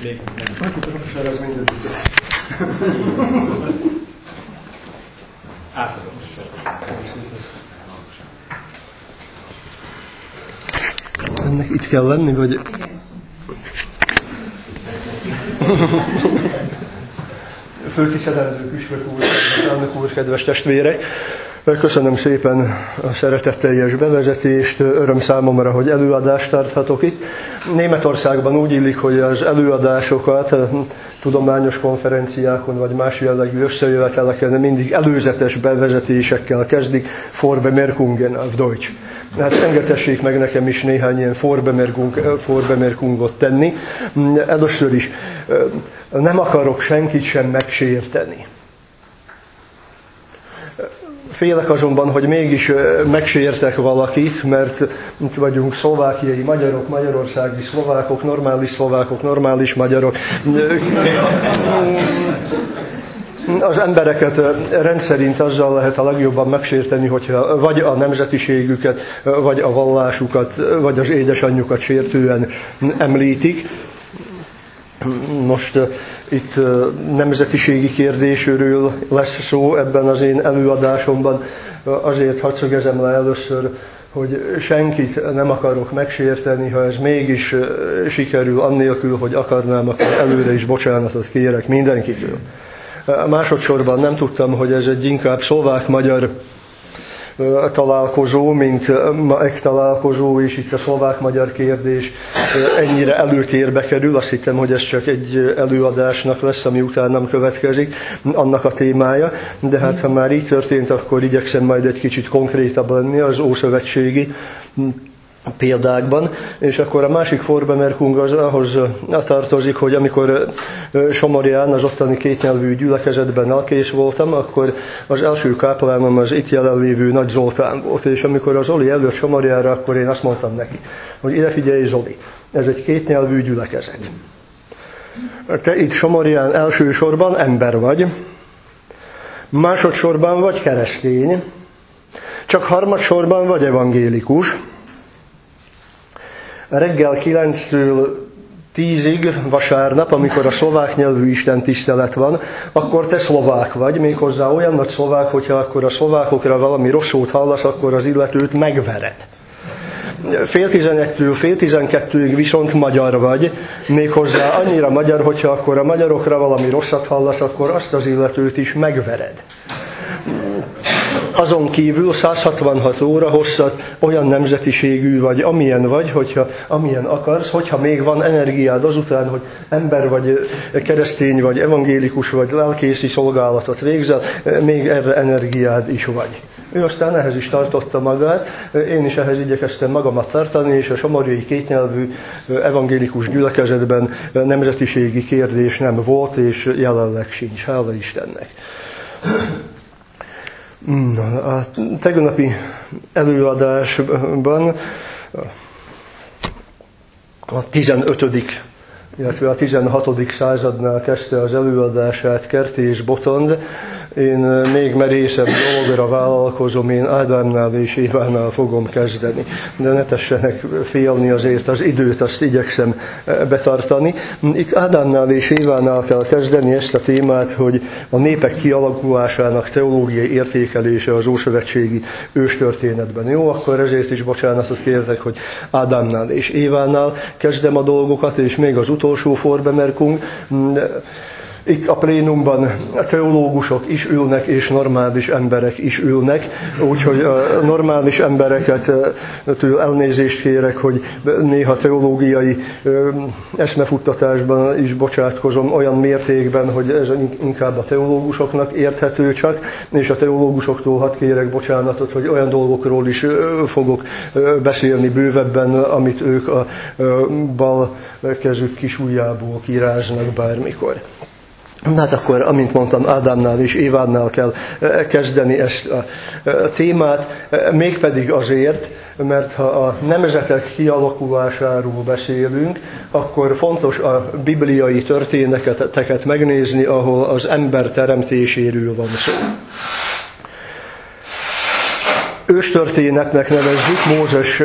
Még nem. Ez mindegyik. Átadom. Ennek itt kell lenni, vagy... Főtisztelendő püspök úr, elnök úr, kedves testvérek! Köszönöm szépen a szeretetteljes bevezetést, öröm számomra, hogy előadást tarthatok itt. Németországban úgy illik, hogy az előadásokat tudományos konferenciákon vagy más jellegű összejöveteleken mindig előzetes bevezetésekkel kezdik, Vorbemerkungen auf Deutsch. Hát engedhessék meg nekem is néhány ilyen Vorbemerkungot tenni. Először is nem akarok senkit sem megsérteni. Félek azonban, hogy mégis megsértek valakit, mert itt vagyunk szlovákiai magyarok, magyarországi szlovákok, normális magyarok. Az embereket rendszerint azzal lehet a legjobban megsérteni, hogyha vagy a nemzetiségüket, vagy a vallásukat, vagy az édesanyjukat sértően említik. Most itt nemzetiségi kérdésről lesz szó ebben az én előadásomban. Azért hadd szögezem le először, hogy senkit nem akarok megsérteni, ha ez mégis sikerül, annélkül, hogy akarnám, akkor előre is bocsánatot kérek mindenkitől. Másodszorban nem tudtam, hogy ez egy inkább szlovák-magyar találkozó, mint ma találkozó, és itt a szlovák-magyar kérdés ennyire előtérbe kerül. Azt hittem, hogy ez csak egy előadásnak lesz, ami utánam következik, annak a témája. De hát ha már így történt, akkor igyekszem majd egy kicsit konkrétabb lenni az ószövetségi példákban, és akkor a másik Vorbemerkung az ahhoz tartozik, hogy amikor Somorján, az ottani kétnyelvű gyülekezetben elkész voltam, akkor az első káplánom az itt jelenlévő Nagy Zoltán volt, és amikor az Zoli előtt Somorjára, akkor én azt mondtam neki, hogy ide figyelj Zoli, ez egy kétnyelvű gyülekezet. Te itt Somorján elsősorban ember vagy, másodszorban vagy keresztény, csak harmadsorban vagy evangélikus. Reggel 9-től 10-ig vasárnap, amikor a szlovák nyelvű istentisztelet van, akkor te szlovák vagy, méghozzá olyan nagy szlovák, hogyha akkor a szlovákokra valami rossz szót hallasz, akkor az illetőt megvered. 10:30-től 11:30-ig viszont magyar vagy, méghozzá annyira magyar, hogyha akkor a magyarokra valami rosszat hallasz, akkor azt az illetőt is megvered. Azon kívül 166 óra hosszat olyan nemzetiségű vagy, amilyen vagy, hogyha amilyen akarsz, hogyha még van energiád azután, hogy ember vagy, keresztény vagy, evangélikus vagy, lelkészi szolgálatot végzel, még erre energiád is vagy. Ő aztán ehhez is tartotta magát, én is ehhez igyekeztem magamat tartani, és a somorjai kétnyelvű evangélikus gyülekezetben nemzetiségi kérdés nem volt, és jelenleg sincs, hála Istennek. A tegnapi előadásban a 15. illetve a 16. századnál kezdte az előadását Kertész Botond. Én még merészebb dologra vállalkozom, én Ádámnál és Évánál fogom kezdeni. De ne tessenek félni, azért az időt, azt igyekszem betartani. Itt Ádámnál és Évánál kell kezdeni ezt a témát, hogy a népek kialakulásának teológiai értékelése az ószövetségi őstörténetben. Jó, akkor ezért is bocsánatot kértek, hogy Ádámnál és Évánál kezdem a dolgokat, és még az utolsó Vorbemerkung. Itt a plénumban a teológusok is ülnek, és normális emberek is ülnek, úgyhogy a normális embereket től elnézést kérek, hogy néha teológiai eszmefuttatásban is bocsátkozom olyan mértékben, hogy ez inkább a teológusoknak érthető csak, és a teológusoktól hadd kérek bocsánatot, hogy olyan dolgokról is fogok beszélni bővebben, amit ők a bal kezük kis ujjából kiráznak bármikor. Hát akkor, amint mondtam, Ádámnál és Évánál kell kezdeni ezt a témát, mégpedig azért, mert ha a nemzetek kialakulásáról beszélünk, akkor fontos a bibliai történeteket megnézni, ahol az ember teremtéséről van szó. Őstörténetnek nevezzük, Mózes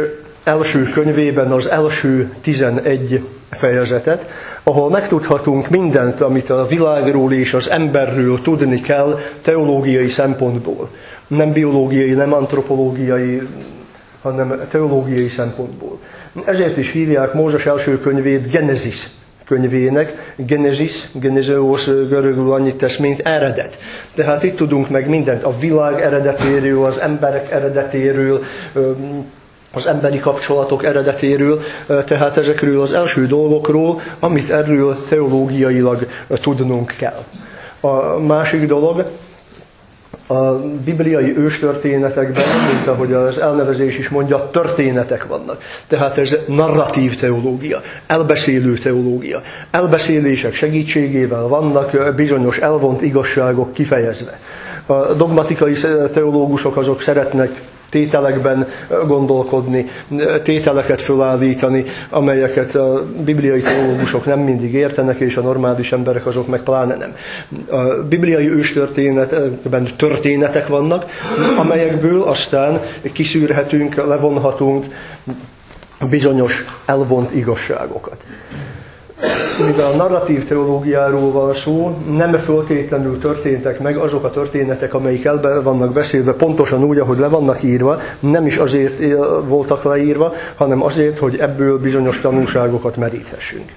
első könyvében az első 11 fejezetet, ahol megtudhatunk mindent, amit a világról és az emberről tudni kell teológiai szempontból. Nem biológiai, nem antropológiai, hanem teológiai szempontból. Ezért is hívják Mózes első könyvét Genezis könyvének. Genezeos görögül annyit tesz, mint eredet. Tehát itt tudunk meg mindent a világ eredetéről, az emberek eredetéről, az emberi kapcsolatok eredetéről, tehát ezekről az első dolgokról, amit erről teológiailag tudnunk kell. A másik dolog, a bibliai őstörténetekben, mint ahogy az elnevezés is mondja, történetek vannak. Tehát ez narratív teológia, elbeszélő teológia. Elbeszélések segítségével vannak bizonyos elvont igazságok kifejezve. A dogmatikai teológusok azok szeretnek tételekben gondolkodni, tételeket fölállítani, amelyeket a bibliai teológusok nem mindig értenek, és a normális emberek azok meg pláne nem. A bibliai őstörténetekben történetek vannak, amelyekből aztán kiszűrhetünk, levonhatunk bizonyos elvont igazságokat. Mivel a narratív teológiáról van szó, nem föltétlenül történtek meg azok a történetek, amelyik el vannak beszélve pontosan úgy, ahogy le vannak írva, nem is azért voltak leírva, hanem azért, hogy ebből bizonyos tanulságokat meríthessünk.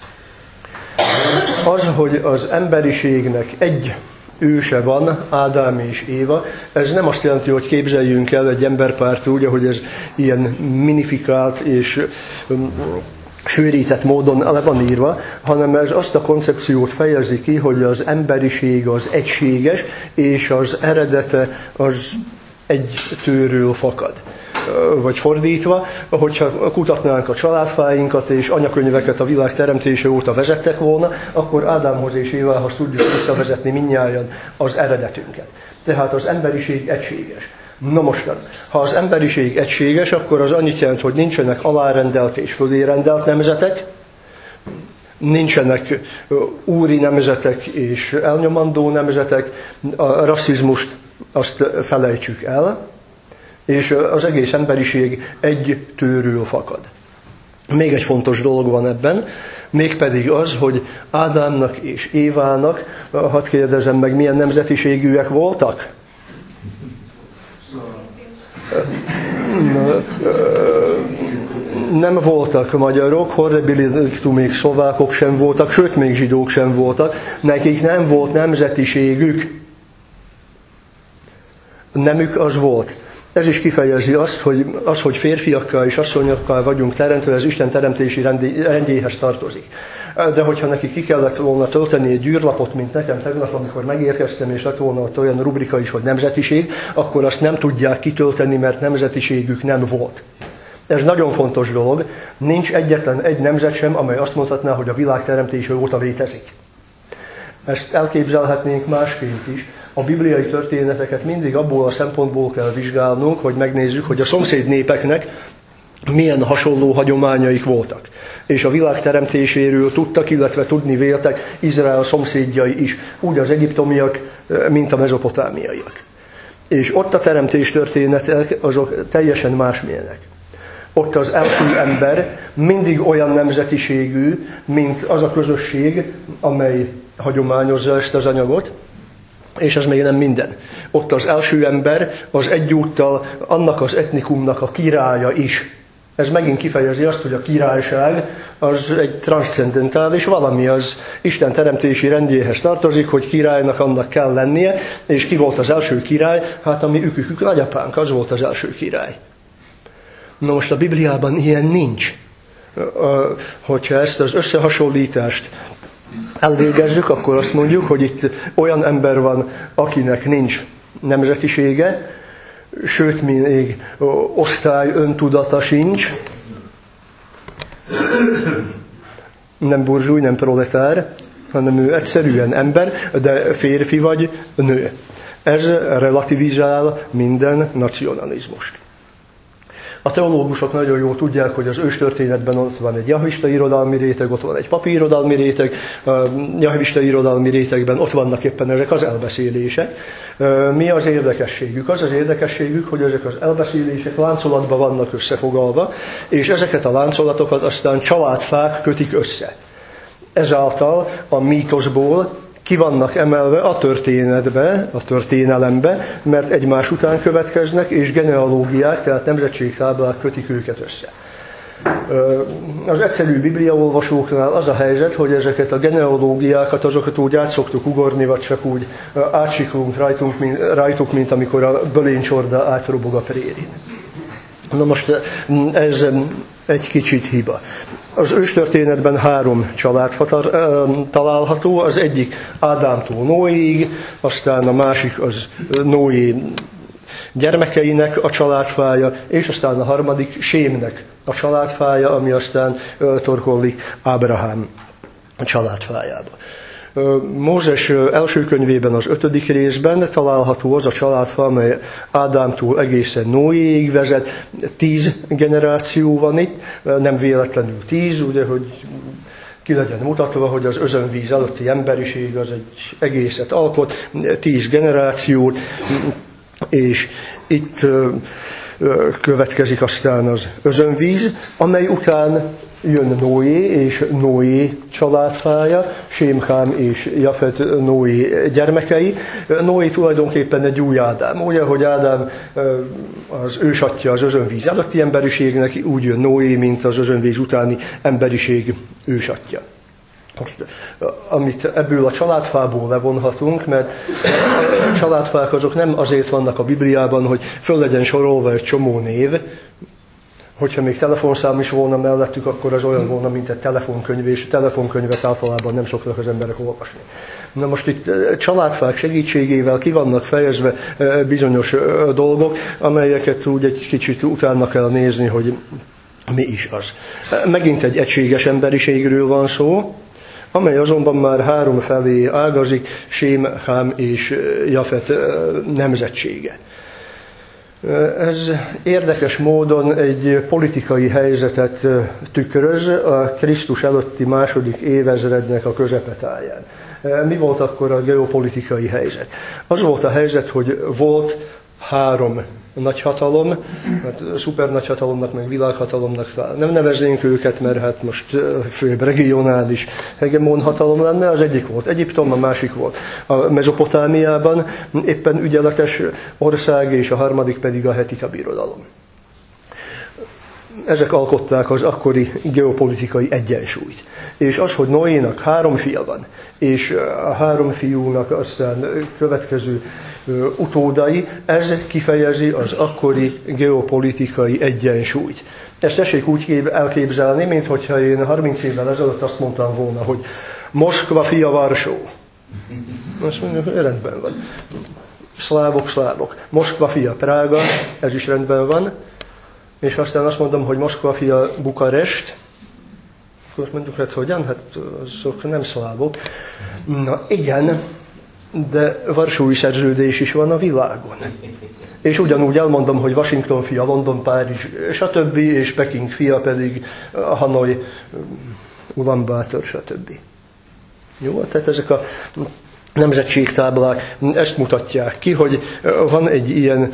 Az, hogy az emberiségnek egy őse van, Ádám és Éva, ez nem azt jelenti, hogy képzeljünk el egy emberpárt úgy, ahogy ez ilyen minifikált és sűrített módon le van írva, hanem ez azt a koncepciót fejezi ki, hogy az emberiség az egységes, és az eredete az egy tőről fakad. Vagy fordítva, hogyha kutatnánk a családfáinkat és anyakönyveket a világ teremtése óta vezettek volna, akkor Ádámhoz és Évához tudjuk visszavezetni mindnyájan az eredetünket. Tehát az emberiség egységes. Na mostan, ha az emberiség egységes, akkor az annyit jelent, hogy nincsenek alárendelt és fölérendelt nemzetek, nincsenek úri nemzetek és elnyomandó nemzetek, a rasszizmust azt felejtsük el, és az egész emberiség egy tőről fakad. Még egy fontos dolog van ebben, mégpedig az, hogy Ádámnak és Évának, hadd kérdezem meg, milyen nemzetiségűek voltak? Nem voltak magyarok, horribilitumig szlovákok sem voltak, sőt még zsidók sem voltak, nekik nem volt nemzetiségük. Nemük az volt. Ez is kifejezi azt, hogy férfiakká és asszonyokká vagyunk teremtve, ez Isten teremtési rendjéhez tartozik. De hogyha neki ki kellett volna tölteni egy űrlapot, mint nekem tegnap, amikor megérkeztem, és lett volna ott olyan rubrika is, hogy nemzetiség, akkor azt nem tudják kitölteni, mert nemzetiségük nem volt. Ez nagyon fontos dolog. Nincs egyetlen egy nemzet sem, amely azt mondhatná, hogy a világ teremtése óta létezik. Ezt elképzelhetnénk másként is. A bibliai történeteket mindig abból a szempontból kell vizsgálnunk, hogy megnézzük, hogy a szomszéd népeknek milyen hasonló hagyományaik voltak. És a világ teremtéséről tudtak, illetve tudni véltek Izrael szomszédjai is, úgy az egyiptomiak, mint a mezopotámiaiak. És ott a teremtés történetek azok teljesen másmilyenek. Ott az első ember mindig olyan nemzetiségű, mint az a közösség, amely hagyományozza ezt az anyagot, és ez még nem minden. Ott az első ember az egyúttal annak az etnikumnak a királya is. Ez megint kifejezi azt, hogy a királyság az egy transzcendentális valami, az Isten teremtési rendjéhez tartozik, hogy királynak annak kell lennie, és ki volt az első király? Hát a mi ükükük nagyapánk, az volt az első király. Na most a Bibliában ilyen nincs. Hogyha ezt az összehasonlítást elvégezzük, akkor azt mondjuk, hogy itt olyan ember van, akinek nincs nemzetisége, sőt, még osztály öntudata sincs, nem burzsúj, nem proletár, hanem ő egyszerűen ember, de férfi vagy nő. Ez relativizál minden nacionalizmust. A teológusok nagyon jól tudják, hogy az őstörténetben ott van egy jahvista irodalmi réteg, ott van egy papi irodalmi réteg, a jahvista irodalmi rétegben ott vannak éppen ezek az elbeszélések. Mi az érdekességük? Az az érdekességük, hogy ezek az elbeszélések láncolatban vannak összefoglalva, és ezeket a láncolatokat aztán családfák kötik össze. Ezáltal a mítoszból ki vannak emelve a történetbe, a történelembe, mert egymás után következnek, és genealógiák, tehát nemzetségtáblák kötik őket össze. Az egyszerű bibliaolvasóknál az a helyzet, hogy ezeket a genealógiákat, azokat úgy át szoktuk ugorni, vagy csak úgy átsiklunk rajtuk, mint amikor a bölénycsorda átrobog a prérin. Na most ez egy kicsit hiba. Az őstörténetben 3 családfa található, az egyik Ádámtól Noéig, aztán a másik az Noé gyermekeinek a családfája, és aztán a harmadik Sémnek a családfája, ami aztán torkollik Ábrahám családfájába. Mózes első könyvében, az 5. részben található az a családfa, amely Ádámtól egészen Noéig vezet. 10 generáció van itt, nem véletlenül 10, ugye, hogy ki legyen mutatva, hogy az özönvíz előtti emberiség az egy egészet alkot, 10 generációt, és itt következik aztán az özönvíz, amely után jön Noé és Noé családfája, Sém, Hám és Jafet Noé gyermekei. Noé tulajdonképpen egy új Ádám. Ugye, hogy Ádám az ősatja az özönvíz előtti emberiségnek, úgy jön Noé, mint az özönvíz utáni emberiség ősatja. Amit ebből a családfából levonhatunk, mert a családfák azok nem azért vannak a Bibliában, hogy föl legyen sorolva egy csomó név, hogyha még telefonszám is volna mellettük, akkor az olyan volna, mint egy telefonkönyv, és a telefonkönyvet általában nem szoktak az emberek olvasni. Na most itt családfák segítségével ki vannak fejezve bizonyos dolgok, amelyeket úgy egy kicsit utána kell nézni, hogy mi is az. Megint egy egységes emberiségről van szó, amely azonban már 3 felé ágazik, Sém, Hám és Jafet nemzetsége. Ez érdekes módon egy politikai helyzetet tükröz a Krisztus előtti 2. évezrednek a közepetáján. Mi volt akkor a geopolitikai helyzet? Az volt a helyzet, hogy volt 3 nagyhatalom, hát szupernagyhatalomnak, meg világhatalomnak nem neveznénk őket, mert hát most főbb regionális hegemon hatalom lenne. Az egyik volt Egyiptom, a másik volt a Mezopotámiában, éppen ügyeletes ország, és a harmadik pedig a Hetita birodalom. Ezek alkották az akkori geopolitikai egyensúlyt. És az, hogy Noénak 3 fia van, és a 3 fiúnak aztán következő utódai, ez kifejezi az akkori geopolitikai egyensúlyt. Ezt tessék úgy elképzelni, mint hogyha én 30 évvel ezelőtt azt mondtam volna, hogy Moszkva fia Varsó. Azt mondjuk, hogy rendben van. Szlávok. Moszkva fia Prága, ez is rendben van. És aztán azt mondom, hogy Moszkva fia Bukarest. Akkor azt mondjuk, hát hogyan? Hát azok nem szlávok. Na igen, de Varsói Szerződés is van a világon. És ugyanúgy elmondom, hogy Washington fia London, Párizs, stb. És Peking fia pedig Hanoi, Ulaanbaatar, stb. Jó, tehát ezek a nemzetségtáblák ezt mutatják ki, hogy van egy ilyen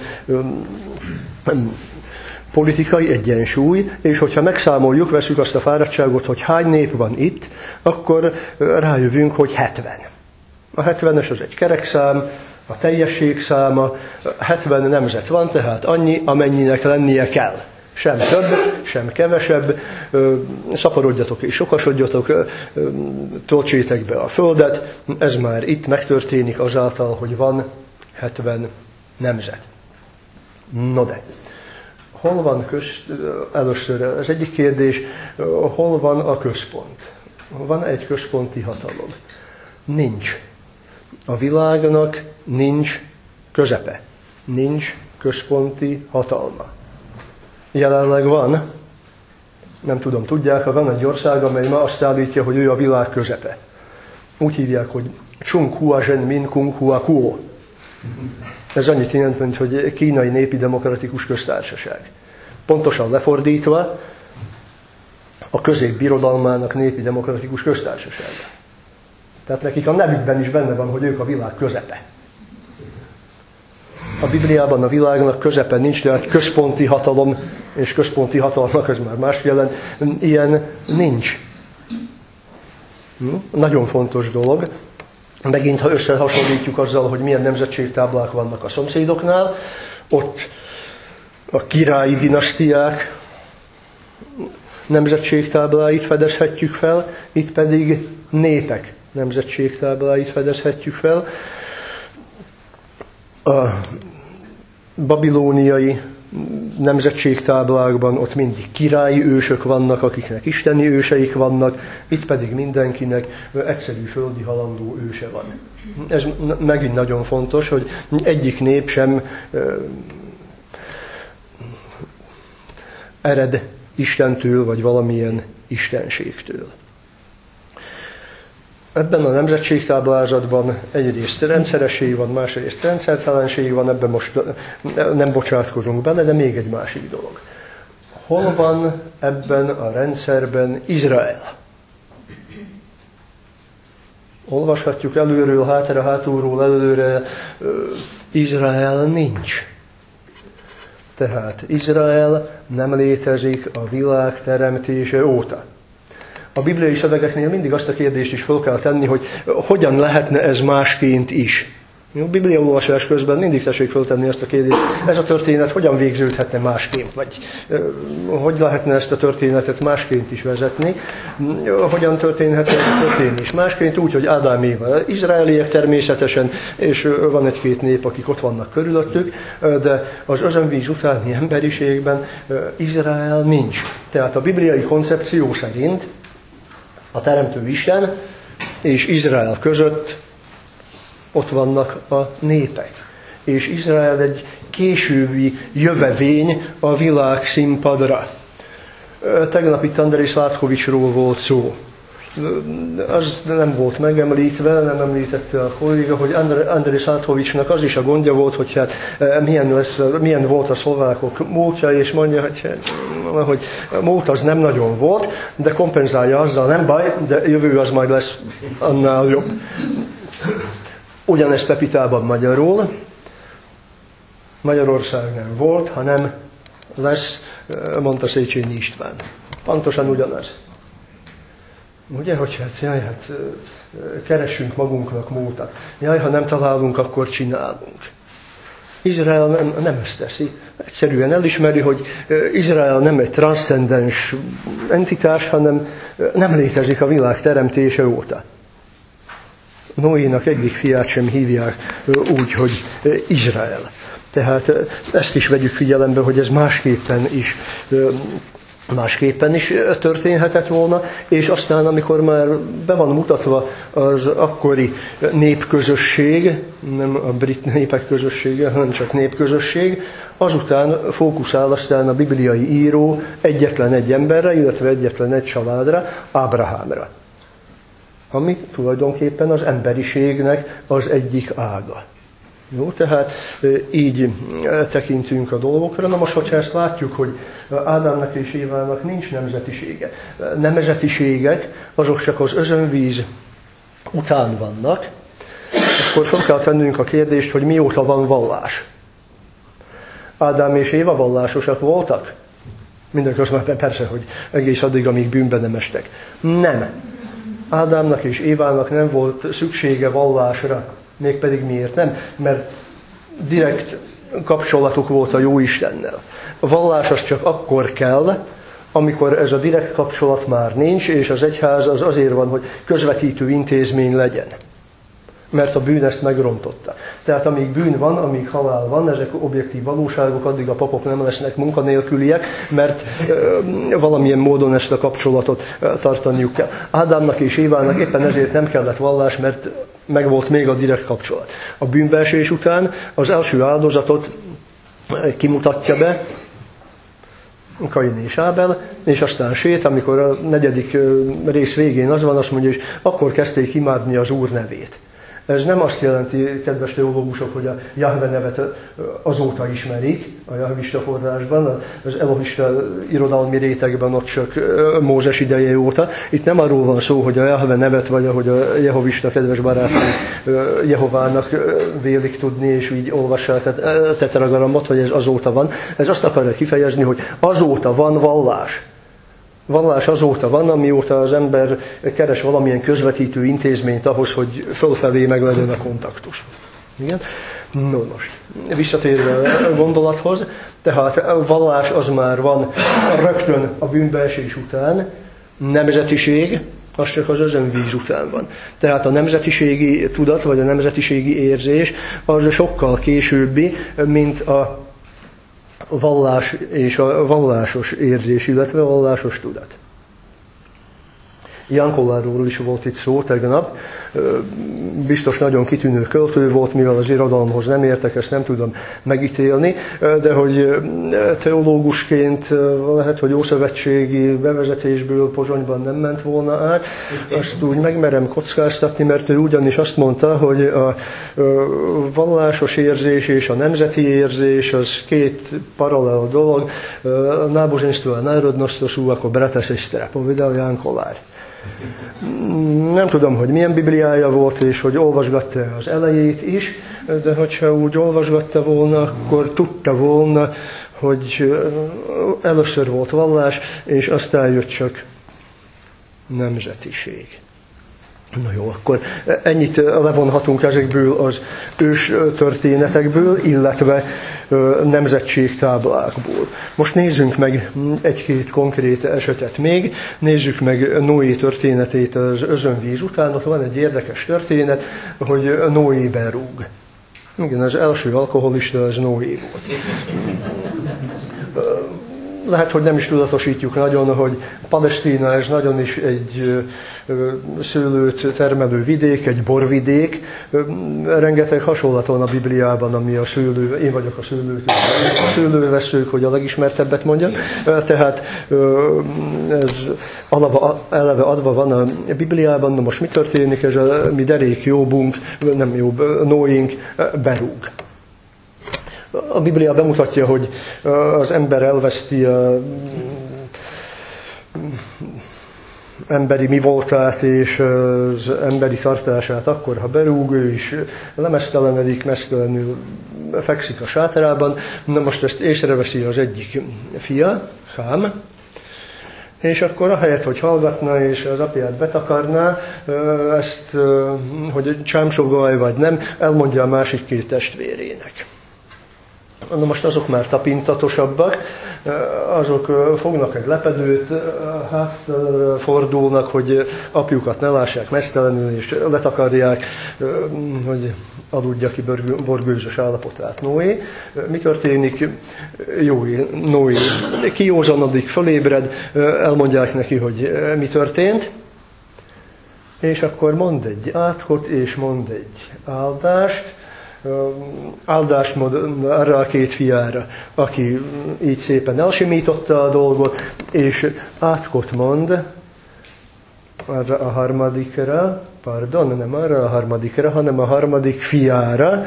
politikai egyensúly, és hogyha megszámoljuk, veszük azt a fáradtságot, hogy hány nép van itt, akkor rájövünk, hogy 70. A 70-es az egy kerekszám, a teljesség száma, 70 nemzet van, tehát annyi, amennyinek lennie kell. Sem több, sem kevesebb, szaporodjatok és sokasodjatok, töltsétek be a földet, ez már itt megtörténik azáltal, hogy van 70 nemzet. No de, hol van először az egyik kérdés, hol van a központ? Van egy központi hatalom? Nincs. A világnak nincs közepe, nincs központi hatalma. Jelenleg van, nem tudom, tudják, van egy ország, amely ma azt állítja, hogy ő a világ közepe. Úgy hívják, hogy Chung Hua Zhen Min Kung Hua Kuo. Ez annyit jelent, mint hogy Kínai Népi Demokratikus Köztársaság. Pontosan lefordítva, a közép birodalmának népi demokratikus köztársasága. Tehát nekik a nevükben is benne van, hogy ők a világ közepe. A Bibliában a világnak közepe nincs, tehát központi hatalom, és központi hatalomnak ez már más jelent, ilyen nincs. Nagyon fontos dolog. Megint, ha összehasonlítjuk azzal, hogy milyen nemzetségtáblák vannak a szomszédoknál, ott a királyi dinasztiák nemzetségtábláit fedezhetjük fel, itt pedig népek nemzetségtábláit fedezhetjük fel. A babilóniai nemzetségtáblákban ott mindig királyi ősök vannak, akiknek isteni őseik vannak, itt pedig mindenkinek egyszerű földi halandó őse van. Ez megint nagyon fontos, hogy egyik nép sem ered Istentől, vagy valamilyen istenségtől. Ebben a nemzetségtáblázatban egyrészt rendszeresség van, másrészt rendszertelenség van, ebben most nem bocsátkozunk bele, de még egy másik dolog. Hol van ebben a rendszerben Izrael? Olvashatjuk előről, hátra, hátulról, előre, Izrael nincs. Tehát Izrael nem létezik a világ teremtése óta. A bibliai szövegeknél mindig azt a kérdést is fel kell tenni, hogy hogyan lehetne ez másként is. A biblia olvasás közben mindig tessék föltenni ezt a kérdést, ez a történet hogyan végződhetne másként, vagy hogy lehetne ezt a történetet másként is vezetni, hogyan történhetne a történés másként, úgy, hogy Ádáméval izraeliek természetesen, és van egy-két nép, akik ott vannak körülöttük, de az özönvíz utáni emberiségben Izrael nincs. Tehát a bibliai koncepció szerint a Teremtő Isten és Izrael között ott vannak a népek. És Izrael egy későbbi jövevény a világ színpadra. Tegnap itt Andris Látkovicsról volt szó. Az nem volt megemlítve, nem említette a kolléga, hogy Andris Látkovicsnak az is a gondja volt, hogy hát milyen volt a szlovákok múltja, és mondja, hogy múlt az nem nagyon volt, de kompenzálja azzal, nem baj, de jövő az majd lesz annál jobb. Ugyanez Pepitában magyarul, Magyarország nem volt, hanem lesz, mondta Széchenyi István. Pontosan ugyanaz. Ugye, hogy hát keressünk magunknak múltat. Jaj, ha nem találunk, akkor csinálunk. Izrael nem ezt teszi. Egyszerűen elismeri, hogy Izrael nem egy transzcendens entitás, hanem nem létezik a világ teremtése óta. Noénak egyik fiát sem hívják úgy, hogy Izrael. Tehát ezt is vegyük figyelembe, hogy ez másképpen is történhetett volna, és aztán, amikor már be van mutatva az akkori népközösség, nem a brit népek közössége, hanem csak népközösség, azután fókuszál aztán a bibliai író egyetlen egy emberre, illetve egyetlen egy családra, Ábrahámra, ami tulajdonképpen az emberiségnek az egyik ága. Jó, tehát így tekintünk a dolgokra. Na most, hogyha ezt látjuk, hogy Ádámnak és Évának nincs nemzetisége. Nemzetiségek, azok csak az özönvíz után vannak, akkor fel kell tennünk a kérdést, hogy mióta van vallás. Ádám és Éva vallásosak voltak? Mindenközben persze, hogy egész addig, amíg bűnbe nem estek. Nem. Ádámnak és Évának nem volt szüksége vallásra. Mégpedig miért nem? Mert direkt kapcsolatuk volt a Jóistennel. A vallás az csak akkor kell, amikor ez a direkt kapcsolat már nincs, és az egyház az azért van, hogy közvetítő intézmény legyen. Mert a bűn ezt megrontotta. Tehát amíg bűn van, amíg halál van, ezek objektív valóságok, addig a papok nem lesznek munkanélküliek, mert valamilyen módon ezt a kapcsolatot tartaniuk kell. Ádámnak és Évának éppen ezért nem kellett vallás, mert megvolt még a direkt kapcsolat. A bűnbeesés után az első áldozatot kimutatja be Kain és Ábel, és aztán Sét, amikor a 4. rész végén az van, azt mondja, és akkor kezdték imádni az Úr nevét. Ez nem azt jelenti, kedves teológusok, hogy a Jahve nevet azóta ismerik a jahvista forrásban, az elohista irodalmi rétegben ott csak Mózes ideje óta. Itt nem arról van szó, hogy a Jahve nevet, vagy ahogy a jehovista kedves barátok Jehovának vélik tudni, és így olvassák a tetragramot, hogy ez azóta van. Ez azt akarja kifejezni, hogy azóta van vallás. Vallás azóta van, amióta az ember keres valamilyen közvetítő intézményt ahhoz, hogy fölfelé meg legyen a kontaktus. Igen? No, most, visszatérve a gondolathoz, tehát vallás az már van rögtön a bűnbeesés után, nemzetiség, az csak az özönvíz után van. Tehát a nemzetiségi tudat, vagy a nemzetiségi érzés az sokkal későbbi, mint a vallás és a vallásos érzés, illetve a vallásos tudat. Jan Kolláról is volt itt szó tegnap, biztos nagyon kitűnő költő volt, mivel az irodalomhoz nem értek, ezt nem tudom megítélni, de hogy teológusként lehet, hogy ószövetségi bevezetésből Pozsonyban nem ment volna át, azt úgy megmerem kockáztatni, mert ő ugyanis azt mondta, hogy a vallásos érzés és a nemzeti érzés az két paralel dolog, náboženstvo a národnost sú ako brata sestra, povedal Jan Kollár. Nem tudom, hogy milyen bibliája volt, és hogy olvasgatta az elejét is, de hogyha úgy olvasgatta volna, akkor tudta volna, hogy először volt vallás, és aztán jött csak nemzetiség. Na jó, akkor ennyit levonhatunk ezekből az ős történetekből, illetve nemzetségtáblákból. Most nézzünk meg egy-két konkrét esetet még. Nézzük meg Noé történetét az özönvíz után. Ott van egy érdekes történet, hogy Noé berúg. Igen, az első alkoholista az Noé volt. Lehet, hogy nem is tudatosítjuk nagyon, hogy Palesztina ez nagyon is egy szőlőt termelő vidék, egy borvidék. Rengeteg hasonlat van a Bibliában, ami a szőlő, én vagyok a szőlőveszők, hogy a legismertebbet mondjam. Tehát ez eleve adva van a Bibliában. Na most mi történik? Ez a mi derék jobbunk, nem jobb, Noénk berúg. A Biblia bemutatja, hogy az ember elveszti az emberi mi voltát és az emberi tartását akkor, ha berúg, ő is lemeztelenedik, meztelenül fekszik a sátrában. Na most ezt észreveszi az egyik fia, Hám, és akkor ahelyett, hogy hallgatna és az apját betakarná, ezt, hogy csámsogolj vagy nem, elmondja a másik két testvérének. Na most azok már tapintatosabbak, azok fognak egy lepedőt, fordulnak, hogy apjukat ne lássák meztelenül, és letakarják, hogy aludja ki borgőzös állapotát Noé. Mi történik? Noé kiózanodik, fölébred, elmondják neki, hogy mi történt, és akkor mond egy átkot, és mond egy áldást mond arra a két fiára, aki így szépen elsimította a dolgot, és átkot mond arra a harmadikra, nem arra a harmadikra, hanem a harmadik fiára,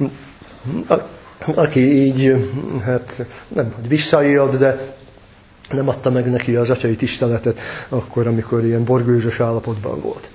aki így, hát nem, hogy visszaélt, de nem adta meg neki az atyai tiszteletet akkor, amikor ilyen borgőzös állapotban volt.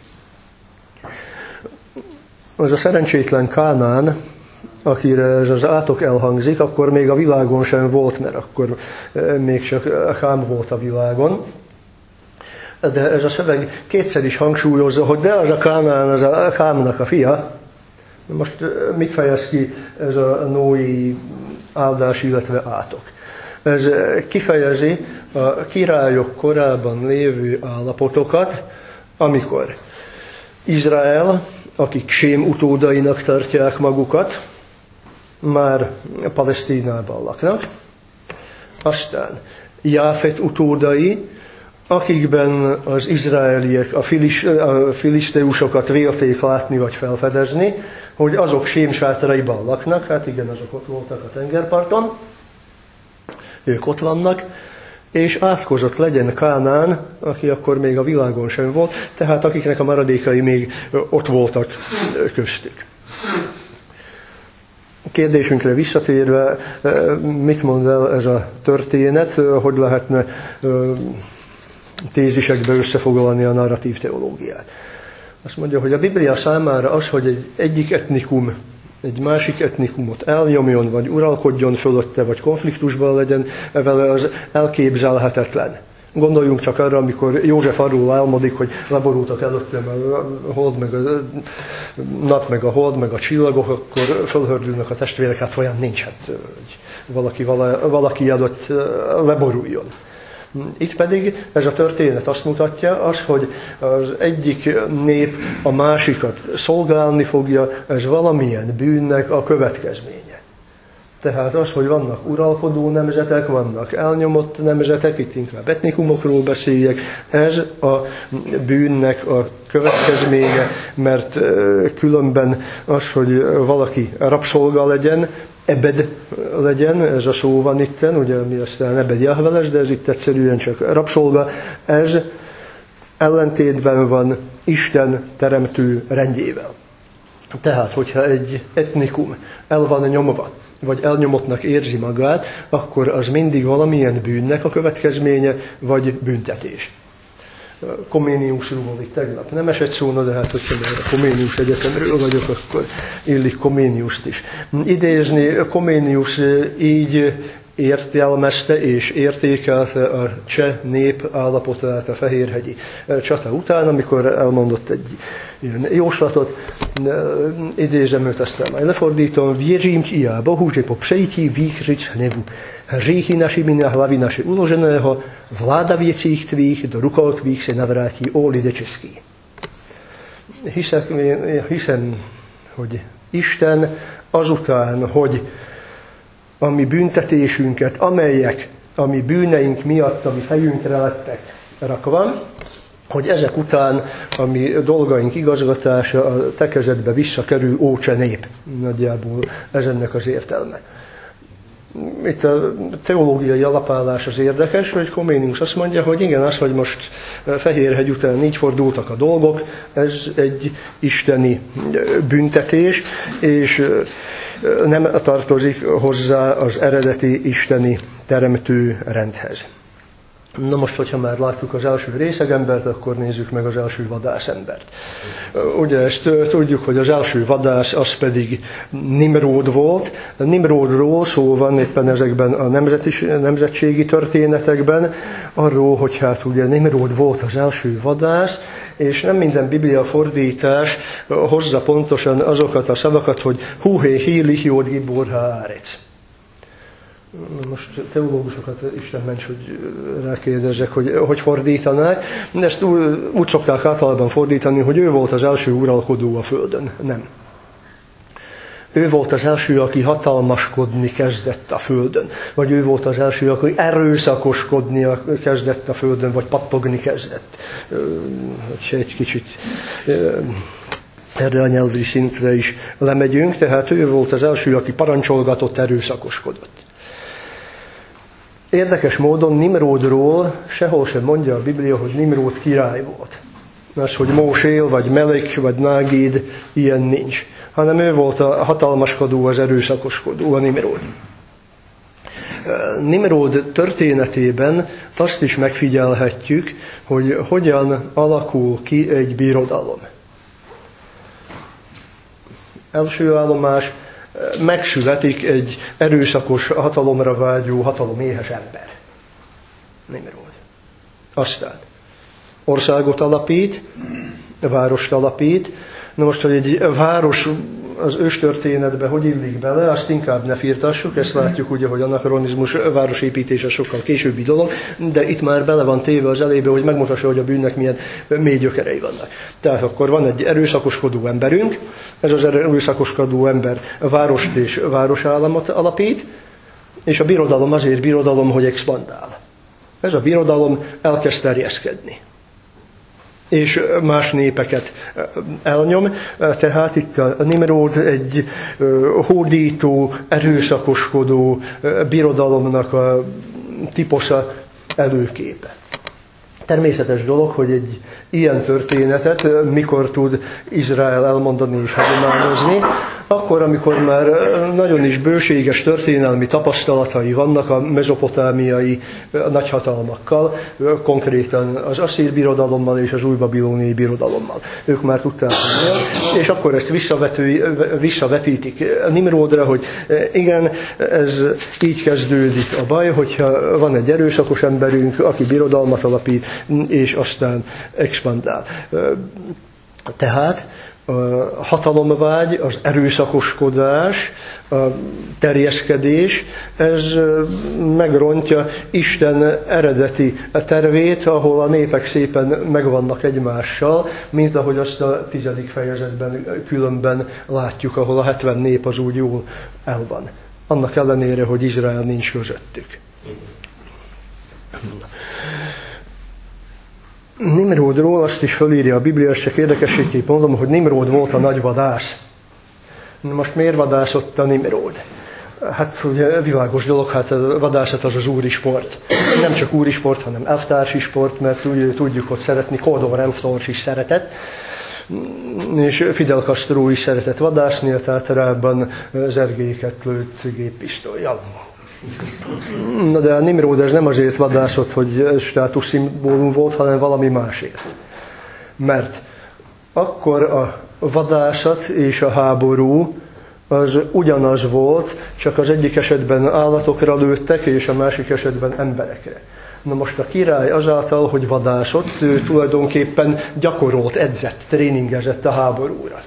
Az a szerencsétlen Kánán, akire ez az átok elhangzik, akkor még a világon sem volt, mert akkor még csak Hám volt a világon. De ez a szöveg kétszer is hangsúlyozza, hogy de az a Kánán, az a Hámnak a fia. Most mit fejez ki ez a Noé áldás, illetve átok? Ez kifejezi a királyok korában lévő állapotokat, amikor Izrael, akik Sém utódainak tartják magukat, már Palesztinában laknak. Aztán Jáfet utódai, akikben az izraeliek a filiszteusokat vélték látni vagy felfedezni, hogy azok Sém sátraiban laknak, hát igen, azok ott voltak a tengerparton, ők ott vannak, és átkozott legyen Kánán, aki akkor még a világon sem volt, tehát akiknek a maradékai még ott voltak köztük. Kérdésünkre visszatérve, mit mond el ez a történet, hogy lehetne tézisekbe összefoglalni a narratív teológiát? Azt mondja, hogy a Biblia számára az, hogy egyik etnikum egy másik etnikumot elnyomjon, vagy uralkodjon fölötte, vagy konfliktusban legyen vele, az elképzelhetetlen. Gondoljunk csak arra, amikor József arról álmodik, hogy leborultak előttem a hold, meg a nap, meg a hold, meg a csillagok, akkor fölhördülnek a testvérek, hát olyan nincs, hát valaki előtt leboruljon. Itt pedig ez a történet azt mutatja, hogy az egyik nép a másikat szolgálni fogja, ez valamilyen bűnnek a következménye. Tehát az, hogy vannak uralkodó nemzetek, vannak elnyomott nemzetek, itt inkább etnikumokról beszéljek, ez a bűnnek a következménye, mert különben az, hogy valaki rabszolga legyen, ebed legyen, ez a szó van itten, ugye mi aztán ebed jahveles, de ez itt egyszerűen csak rabszolga, ez ellentétben van Isten teremtő rendjével. Tehát, hogyha egy etnikum el van nyomva, vagy elnyomottnak érzi magát, akkor az mindig valamilyen bűnnek a következménye, vagy büntetés. Koméniusról itt tegnap nem esett szóna, de hát hogyha már a Koménius Egyetemről vagyok, akkor illik Koméniust is idézni. Koménius így értelmezte és értékelte a cseh nép állapotát a fehérhegyi csata után, amikor elmondott egy ilyen jóslatot, idézem őt, aztán majd lefordítom, věřím ti já Bohu, že po přejítí výchřic hnevu hříchy našimi na hlavy naše uloženého, vláda věcích tvých do rukou tvých se navrátí, ó lide český. Hiszem, hogy Isten azután, hogy a mi büntetésünket, amelyek a mi bűneink miatt, ami fejünkre lettek rakva, hogy ezek után a mi dolgaink igazgatása a te kezedbe visszakerül, ó cseh nép. Nagyjából ez ennek az értelme. Itt a teológiai alapállás az érdekes, hogy Koménius azt mondja, hogy igen, az, hogy most Fehérhegy után így fordultak a dolgok, ez egy isteni büntetés, és nem tartozik hozzá az eredeti isteni teremtő rendhez. Na most, hogyha már láttuk az első részegembert, akkor nézzük meg az első vadászembert. Ugye ezt tudjuk, hogy az első vadász az pedig Nimród volt. A Nimródról szó van éppen ezekben a nemzetségi történetekben, arról, hogy hát ugye Nimród volt az első vadász, és nem minden biblia fordítás hozza pontosan azokat a szavakat, hogy húhé hílich jód gibor hárec. Most teológusokat Isten ments, hogy rákérdezzek, hogy fordítanák. Ezt úgy szokták általában fordítani, hogy ő volt az első uralkodó a földön. Nem. Ő volt az első, aki hatalmaskodni kezdett a földön. Vagy ő volt az első, aki erőszakoskodni kezdett a földön, vagy pattogni kezdett. Hogy egy kicsit erre a nyelvi szintre is lemegyünk. Tehát ő volt az első, aki parancsolgatott, erőszakoskodott. Érdekes módon Nimródról sehol sem mondja a Biblia, hogy Nimród király volt. Az, hogy Mósél, vagy Melek, vagy Nágid, ilyen nincs. Hanem ő volt a hatalmaskodó, az erőszakoskodó, a Nimród. Nimród történetében azt is megfigyelhetjük, hogy hogyan alakul ki egy birodalom. Első állomás, megszületik egy erőszakos, hatalomra vágyó, hataloméhes ember. Nimród. Aztán országot alapít, várost alapít. Na most, hogy egy város az őstörténetbe hogy illik bele, azt inkább ne firtassuk, ezt látjuk ugye, hogy anakronizmus városépítése sokkal későbbi dolog, de itt már bele van téve az elébe, hogy megmutassa, hogy a bűnnek milyen mély gyökerei vannak. Tehát akkor van egy erőszakoskodó emberünk, ez az erőszakoskodó ember várost és városállamot alapít, és a birodalom azért birodalom, hogy expandál. Ez a birodalom elkezd terjeszkedni. És más népeket elnyom. Tehát itt a Nimród egy hódító, erőszakoskodó birodalomnak a típusza, előképe. Természetes dolog, hogy egy ilyen történetet mikor tud Izrael elmondani és hagyományozni, akkor, amikor már nagyon is bőséges történelmi tapasztalatai vannak a mezopotámiai nagyhatalmakkal, konkrétan az asszír birodalommal és az új babilóniai birodalommal. Ők már tudták, hogy és akkor ezt visszavetítik Nimródra, hogy igen, ez így kezdődik a baj, hogyha van egy erőszakos emberünk, aki birodalmat alapít, és aztán expandál. Tehát a hatalomvágy, az erőszakoskodás, a terjeszkedés, ez megrontja Isten eredeti tervét, ahol a népek szépen megvannak egymással, mint ahogy azt a 10. fejezetben különben látjuk, ahol a 70 nép az úgy jól el van. Annak ellenére, hogy Izrael nincs közöttük. Nimródról azt is felírja a Biblia, csak érdekességképp mondom, hogy Nimród volt a nagy vadász. Most miért vadászott a Nimród? Hát ugye világos dolog, hát a vadászat az úri sport. Nem csak úri sport, hanem elvtársi sport, mert úgy tudjuk, hogy szeretni, Cordova Elvtárs is szeretett, és Fidel Castro is szeretett vadászni, tehát rábban zergéket lőtt géppisztollyal. Na de a Nimród ez nem azért vadászott, hogy státuszszimbólum volt, hanem valami másért. Mert akkor a vadászat és a háború az ugyanaz volt, csak az egyik esetben állatokra lőttek, és a másik esetben emberekre. Na most a király azáltal, hogy vadászott, ő tulajdonképpen gyakorolt, edzett, tréningezett a háborúra.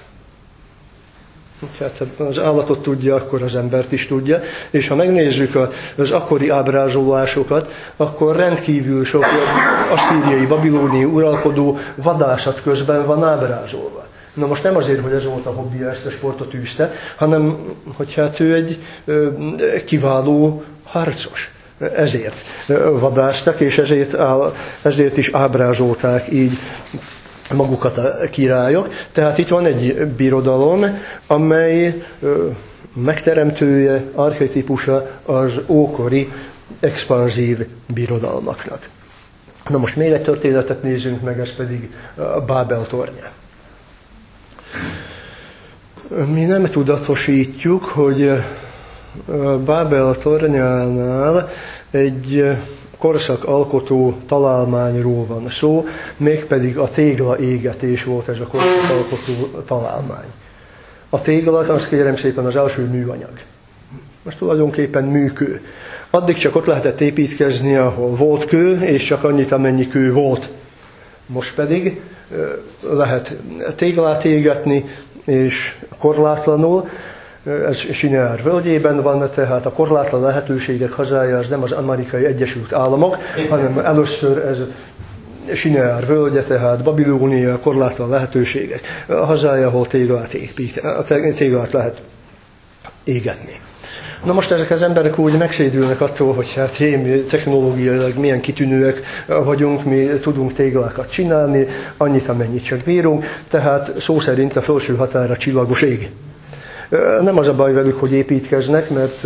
Hát az állatot tudja, akkor az embert is tudja. És ha megnézzük az akkori ábrázolásokat, akkor rendkívül sok asszíriai, babilóniai uralkodó vadászat közben van ábrázolva. Na most nem azért, hogy ez volt a hobbija, ezt a sportot űzte, hanem hogy hát ő egy kiváló harcos. Ezért vadásztak, és ezért is ábrázolták így magukat a királyok. Tehát itt van egy birodalom, amely megteremtője, archetipusa az ókori expanzív birodalmaknak. Na most még egy történetet nézzünk meg, ez pedig a Bábel tornya. Mi nem tudatosítjuk, hogy Bábel tornyánál egy korszakalkotó találmányról van szó, mégpedig a tégla égetés volt ez a korszakalkotó találmány. A tégla, azt kérem szépen, az első műanyag. Most tulajdonképpen műkő. Addig csak ott lehetett építkezni, ahol volt kő, és csak annyit, amennyi kő volt. Most pedig lehet téglát égetni, és korlátlanul. Ez Sineár völgyében van, tehát a korlátlan lehetőségek hazája az nem az Amerikai Egyesült Államok, hanem először ez Sineár völgye, tehát Babilónia, korlátlan lehetőségek. A hazája, ahol téglát lehet égetni. Na most ezek az emberek úgy megszédülnek attól, hogy hát mi technológiailag milyen kitűnőek vagyunk, mi tudunk téglákat csinálni, annyit, amennyit csak bírunk, tehát szó szerint a felső határa csillagos ég. Nem az a baj velük, hogy építkeznek, mert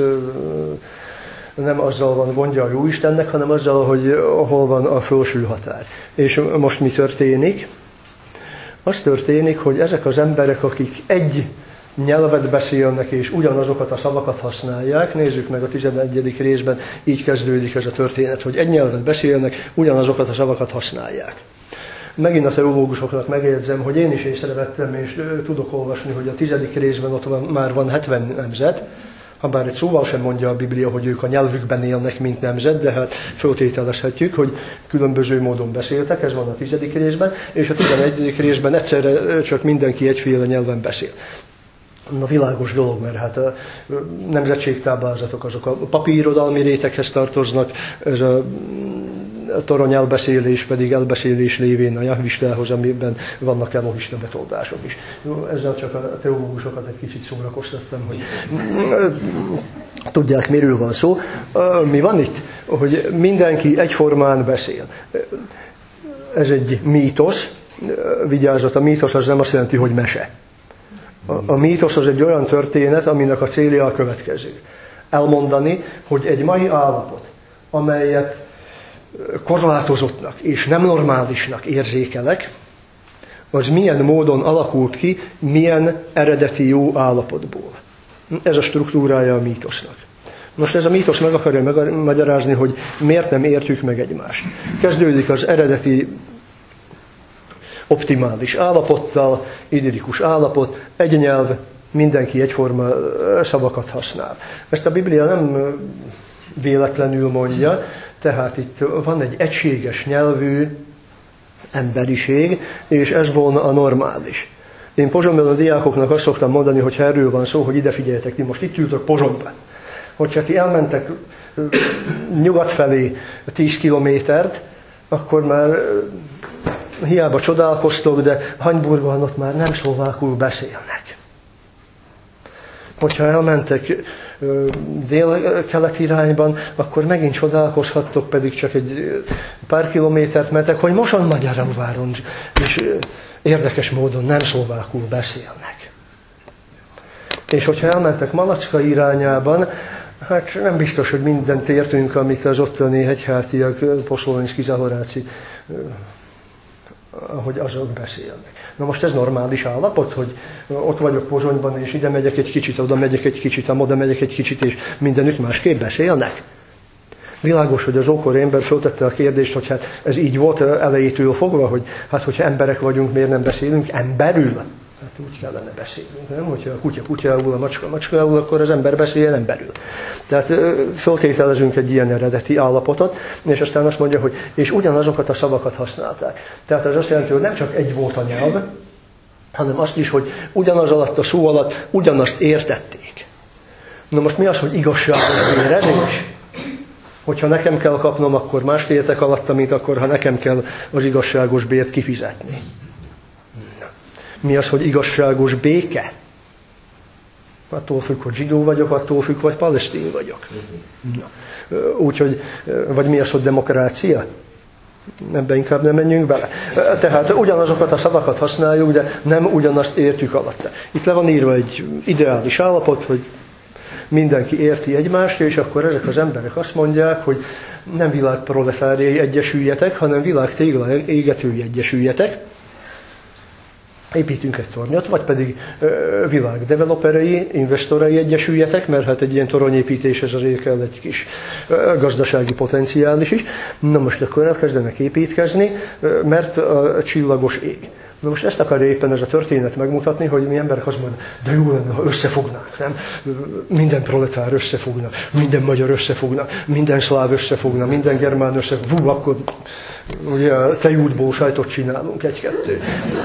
nem azzal van gondja a Jóistennek, hanem azzal, hogy hol van a felső határ. És most mi történik? Az történik, hogy ezek az emberek, akik egy nyelvet beszélnek, és ugyanazokat a szavakat használják, nézzük meg a 11. részben, így kezdődik ez a történet, hogy egy nyelvet beszélnek, ugyanazokat a szavakat használják. Megint a teológusoknak megjegyzem, hogy én is észrevettem, és tudok olvasni, hogy a 10. részben ott már van 70 nemzet, habár egy szóval sem mondja a Biblia, hogy ők a nyelvükben élnek, mint nemzet, de hát föltételezhetjük, hogy különböző módon beszéltek, ez van a 10. részben, és a 11. részben egyszerre csak mindenki egyféle nyelven beszél. Na világos dolog, mert hát a nemzetségtáblázatok azok a papírodalmi réteghez tartoznak, ez a torony elbeszélés pedig elbeszélés lévén a jahvistához, amiben vannak elohista betoldások is. Ezzel csak a teológusokat egy kicsit szórakoztattam, hogy tudják, miről van szó. Mi van itt? Hogy mindenki egyformán beszél. Ez egy mítosz. Vigyázzat, a mítosz az nem azt jelenti, hogy mese. A mítosz az egy olyan történet, aminek a célja a következő. Elmondani, hogy egy mai állapot, amelyet korlátozottnak és nem normálisnak érzékelek, az milyen módon alakult ki, milyen eredeti jó állapotból. Ez a struktúrája a mítosznak. Most ez a mítosz meg akarja megmagyarázni, hogy miért nem értjük meg egymást. Kezdődik az eredeti optimális állapottal, idillikus állapot, egy nyelv, mindenki egyforma szavakat használ. Ezt a Biblia nem véletlenül mondja, tehát itt van egy egységes nyelvű emberiség, és ez volna a normális. Én Pozsonyban a diákoknak azt szoktam mondani, hogy ha erről van szó, hogy ide figyeljetek, ti most itt ültök Pozsonyban. Hogyha ti elmentek nyugat felé 10 kilométert, akkor már hiába csodálkoztok, de Hanyburgban ott már nem szlovákul beszélnek. Hogyha elmentek dél-kelet irányban, akkor megint csodálkozhattok, pedig csak egy pár kilométert mentek, hogy Mosonmagyaróváron, és érdekes módon nem szlovákul beszélnek. És hogyha elmentek Malacka irányában, hát nem biztos, hogy mindent értünk, amit az ottani hegyhátiak, Poszolonyszki, Zahoráci, ahogy azok beszélnek. Na most ez normális állapot, hogy ott vagyok Pozsonyban, és ide megyek egy kicsit, oda megyek egy kicsit, oda megyek egy kicsit, és mindenütt másképp beszélnek? Világos, hogy az ókori ember föltette a kérdést, hogy hát ez így volt elejétől fogva, hogy hát hogyha emberek vagyunk, miért nem beszélünk emberül? Hát úgy kellene beszélnünk, nem? Hogyha a kutya kutyául, a macska macskául, akkor az ember beszéljen emberül. Tehát föltételezünk egy ilyen eredeti állapotot, és aztán azt mondja, hogy és ugyanazokat a szavakat használták. Tehát ez azt jelenti, hogy nem csak egy volt a nyelv, hanem azt is, hogy ugyanaz alatt a szó alatt ugyanazt értették. Na most mi az, hogy igazságos béredés? Hogyha nekem kell kapnom, akkor mást értek alatta, mint akkor, ha nekem kell az igazságos bért kifizetni. Mi az, hogy igazságos béke? Attól függ, hogy zsidó vagyok, attól függ, vagy palesztin vagyok. Úgyhogy, vagy mi az, hogy demokrácia? Ebbe inkább nem menjünk bele. Tehát ugyanazokat a szavakat használjuk, de nem ugyanazt értjük alatta. Itt le van írva egy ideális állapot, hogy mindenki érti egymást, és akkor ezek az emberek azt mondják, hogy nem világproletáriai egyesüljetek, hanem világtégla égetői egyesüljetek. Építünk egy tornyot, vagy pedig világdeveloperei, investorai egyesüljetek, mert hát egy ilyen toronyépítéshez azért kell egy kis gazdasági potenciális is. Na most akkor elkezdenek építkezni, mert a csillagos ég. Na most ezt akarja éppen ez a történet megmutatni, hogy mi emberek azt mondják, de jó lenne, ha összefognánk, nem? Minden proletár összefogna, minden magyar összefogna, minden szláv összefogna, minden germán összefogna, akkor ugye tejútból sajtot csinálunk, egy-kettő.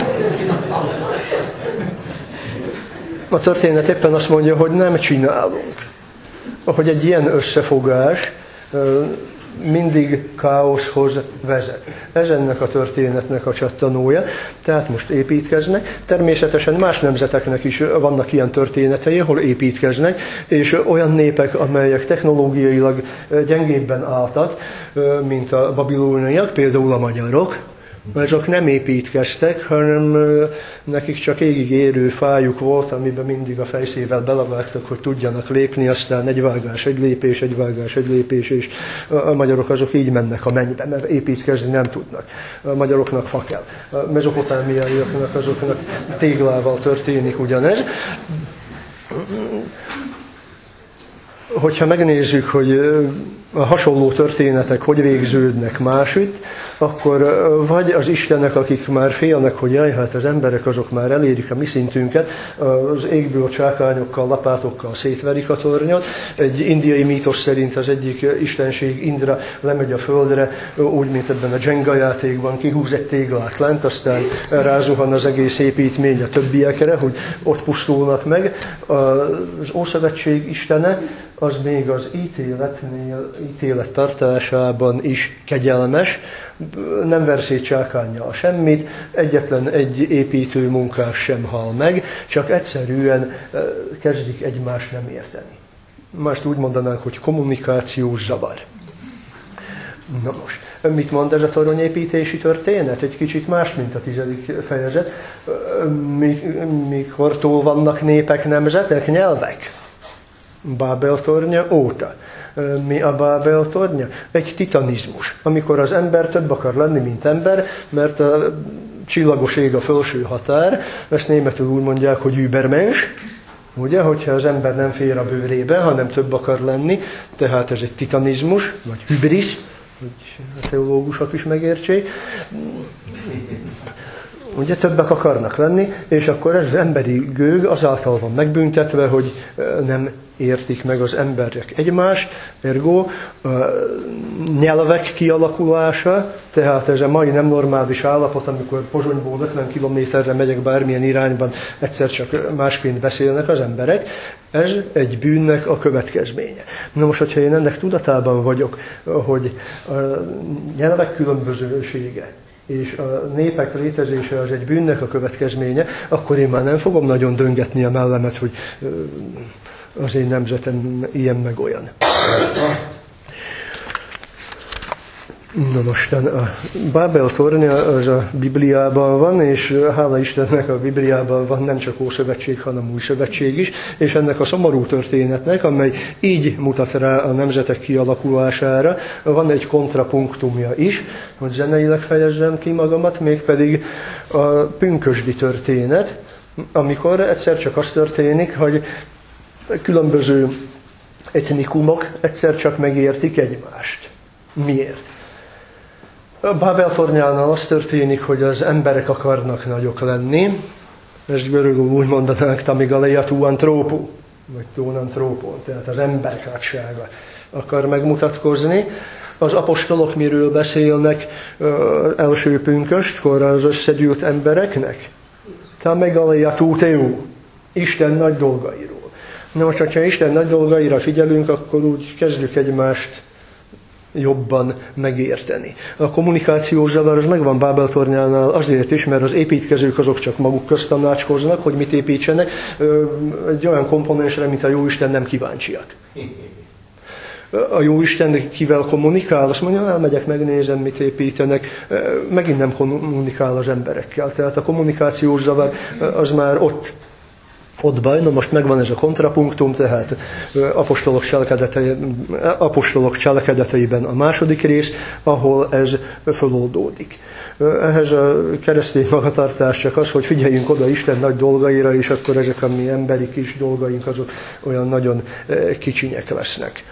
A történet éppen azt mondja, hogy nem csinálunk. Hogy egy ilyen összefogás mindig káoszhoz vezet. Ez ennek a történetnek a csattanója. Tehát most építkeznek. Természetesen más nemzeteknek is vannak ilyen történetei, ahol építkeznek, és olyan népek, amelyek technológiailag gyengébben álltak, mint a babilóniak, például a magyarok, azok nem építkeztek, hanem nekik csak égig érő fájuk volt, amiben mindig a fejszével belevágtak, hogy tudjanak lépni, aztán egy vágás, egy lépés, egy vágás, egy lépés, és a magyarok azok így mennek a mennybe, mert építkezni nem tudnak. A magyaroknak fa kell. A mezopotámiaiaknak azoknak téglával történik ugyanez. Hogyha megnézzük, hogy a hasonló történetek hogy végződnek másütt, akkor vagy az istenek, akik már félnek, hogy jaj, hát az emberek azok már elérik a mi szintünket, az égből csákányokkal, lapátokkal szétverik a tornyot. Egy indiai mítosz szerint az egyik istenség, Indra, lemegy a földre, úgy, mint ebben a Jenga játékban, kihúz egy téglát lent, aztán rázuhan az egész építmény a többiekre, hogy ott pusztulnak meg. Az Ószövetség istene az még az ítélet tartásában is kegyelmes, nem ver szét csákánnyal semmit, egyetlen egy építő munkás sem hal meg, csak egyszerűen kezdik egymást nem érteni. Mást úgy mondanánk, hogy kommunikációs zavar. Na most, mit mond ez a toronyépítési történet? Egy kicsit más, mint a 10. fejezet. Mikortól vannak népek, nemzetek, nyelvek? Bábel tornya óta. Mi a Bábel tornya? Egy titanizmus. Amikor az ember több akar lenni, mint ember, mert a csillagos ég a felső határ, ezt németül úgy mondják, hogy Übermensch, ugye, hogyha az ember nem fér a bőrébe, hanem több akar lenni, tehát ez egy titanizmus, vagy hübrisz, hogy a teológusok is megértsék. Ugye többek akarnak lenni, és akkor ez az emberi gőg azáltal van megbüntetve, hogy nem értik meg az emberek egymást, ergo nyelvek kialakulása, tehát ez a mai nem normális állapot, amikor Pozsonyból 50 kilométerre megyek bármilyen irányban, egyszer csak másként beszélnek az emberek, ez egy bűnnek a következménye. Na most, hogyha én ennek tudatában vagyok, hogy a nyelvek különbözősége, és a népek létezése az egy bűnnek a következménye, akkor én már nem fogom nagyon döngetni a mellemet, hogy az én nemzetem ilyen meg olyan. Na mostan a Bábel tornya az a Bibliában van, és hála Istennek a Bibliában van nem csak Ószövetség, hanem Új Szövetség is, és ennek a szomorú történetnek, amely így mutat rá a nemzetek kialakulására, van egy kontrapunktumja is, hogy zeneileg fejezzem ki magamat, mégpedig a pünkösdi történet, amikor egyszer csak az történik, hogy különböző etnikumok egyszer csak megértik egymást. Miért? A Bábel tornyánál az történik, hogy az emberek akarnak nagyok lenni. Ezt görögül úgy mondanánk, tamigaleia tu anthropo, vagy tu anthropon, tehát az emberhátsága akar megmutatkozni. Az apostolok miről beszélnek első pünköstkor az összegyűlt embereknek? Tamigaleia tu teu, Isten nagy dolgairól. Na most, hogyha Isten nagy dolgaira figyelünk, akkor úgy kezdjük egymást jobban megérteni. A kommunikációs zavar az megvan Bábel tornyánál azért is, mert az építkezők azok csak maguk közt tanácskoznak, hogy mit építsenek, egy olyan komponensre, mint a Jóisten nem kíváncsiak. A Jóisten kivel kommunikál, azt mondja, elmegyek, megnézem, mit építenek, megint nem kommunikál az emberekkel. Tehát a kommunikációs zavar az már ott baj, most megvan ez a kontrapunktum, tehát apostolok cselekedeteiben a második rész, ahol ez föloldódik. Ehhez a keresztény magatartás csak az, hogy figyeljünk oda Isten nagy dolgaira, és akkor ezek a mi emberi kis dolgaink azok olyan nagyon kicsinyek lesznek.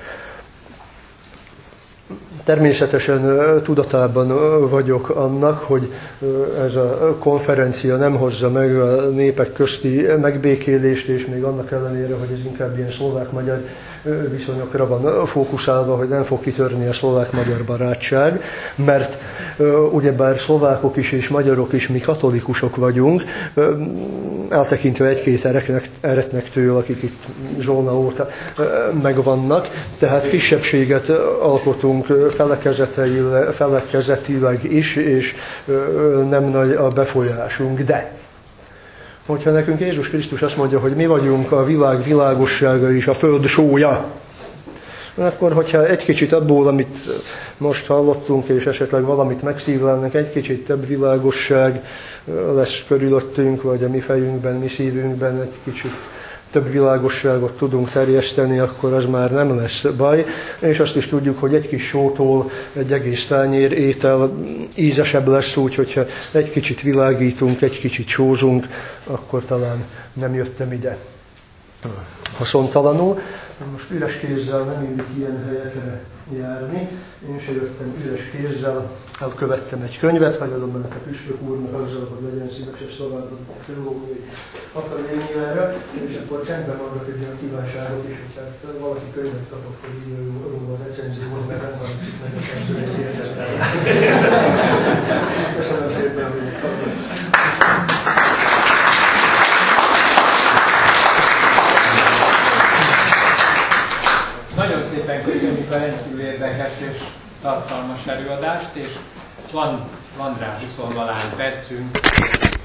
Természetesen tudatában vagyok annak, hogy ez a konferencia nem hozza meg a népek közti megbékélést, és még annak ellenére, hogy ez inkább ilyen szlovák-magyar viszonyokra van fókuszálva, hogy nem fog kitörni a szlovák-magyar barátság, mert ugyebár szlovákok is és magyarok is, mi katolikusok vagyunk, eltekintve egy-két eretnektől, akik itt Zsolna óta megvannak, tehát kisebbséget alkotunk felekezetileg is, és nem nagy a befolyásunk, de hogyha nekünk Jézus Krisztus azt mondja, hogy mi vagyunk a világ világossága és a föld sója, akkor hogyha egy kicsit abból, amit most hallottunk, és esetleg valamit megszívlelnek, egy kicsit több világosság lesz körülöttünk, vagy a mi fejünkben, mi szívünkben egy kicsit több világosságot tudunk terjeszteni, akkor az már nem lesz baj. És azt is tudjuk, hogy egy kis sótól egy egész tányér étel ízesebb lesz úgy, hogyha egy kicsit világítunk, egy kicsit sózunk, akkor talán nem jöttem ide haszontalanul. Most üres kézzel nem illik ilyen helyekre járni. Én se jöttem üres kézzel, elkövettem egy könyvet, megadom ennek a püspök úrnak azzal, hogy legyen szíves szavában a teológiai akadémiára, és akkor csendben vannak egy olyan kívánságok is, hogy hát valaki könyvet kapott, hogy írjon róla a recenziót, mert nem hangzik meg a szerzői érdekel. Köszönöm szépen, hogy hallgatok. Nagyon szépen köszönjük a rendkívül érdekes és tartalmas előadást, és van rá 20 valány percünk.